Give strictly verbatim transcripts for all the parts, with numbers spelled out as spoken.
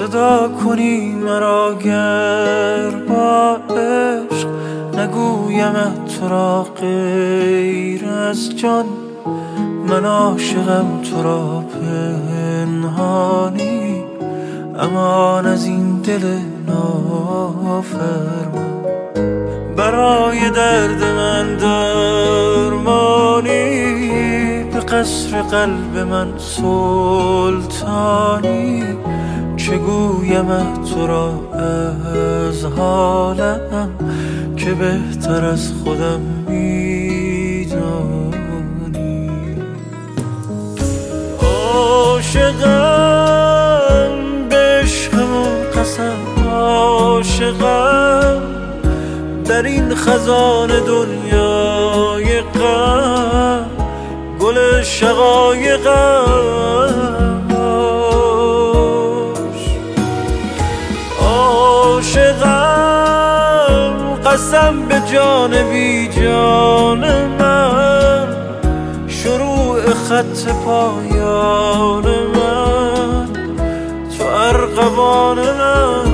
صدا کنی مرا گر با عشق نگویم تو را غیر از جان. من عاشقم تو را پنهانی، امان از این دل نافرمان. برای درد من درمانی، به قصر قلب من سلطانی. چه گویم تو را از حالم که بهتر از خودم میدانی. عاشقم به عشقمون قسم، عاشقم در این خزان دنیای غم، گل شقایقم. عاشقم قسم به جان بی جان من، شروع خط پایان من تو ارغوان من.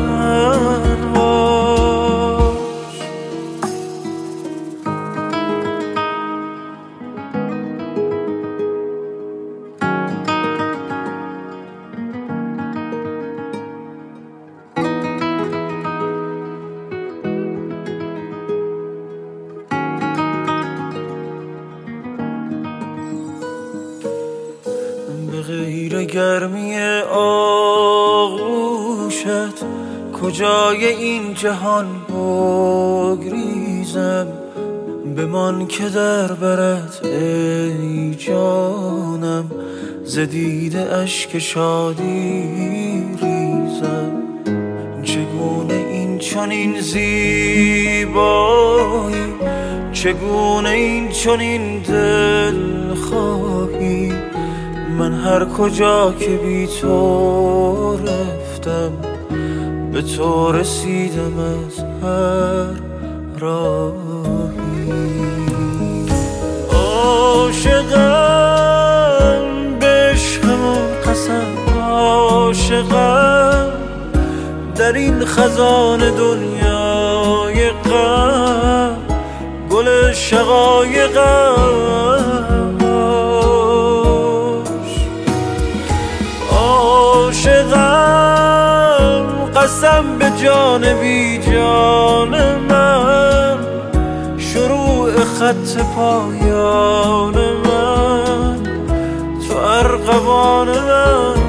به غیر گرمی آغوشت کجای این جهان بگریزم. بمان که در برت ای جانم، ز دیده اشک شادی ریزم. چگونه این چنین زیبایی، چگونه این چنین دل خواهی. من هر کجا که بی تو رفتم، به تو رسیدم از هر راهی. عاشقم به عشقمون قسم، عاشقم در این خزان دنیای غم، گل شقایقم. عاشقم قسم به جان بی جان من، شروع خط پایان من تو ارغوان من.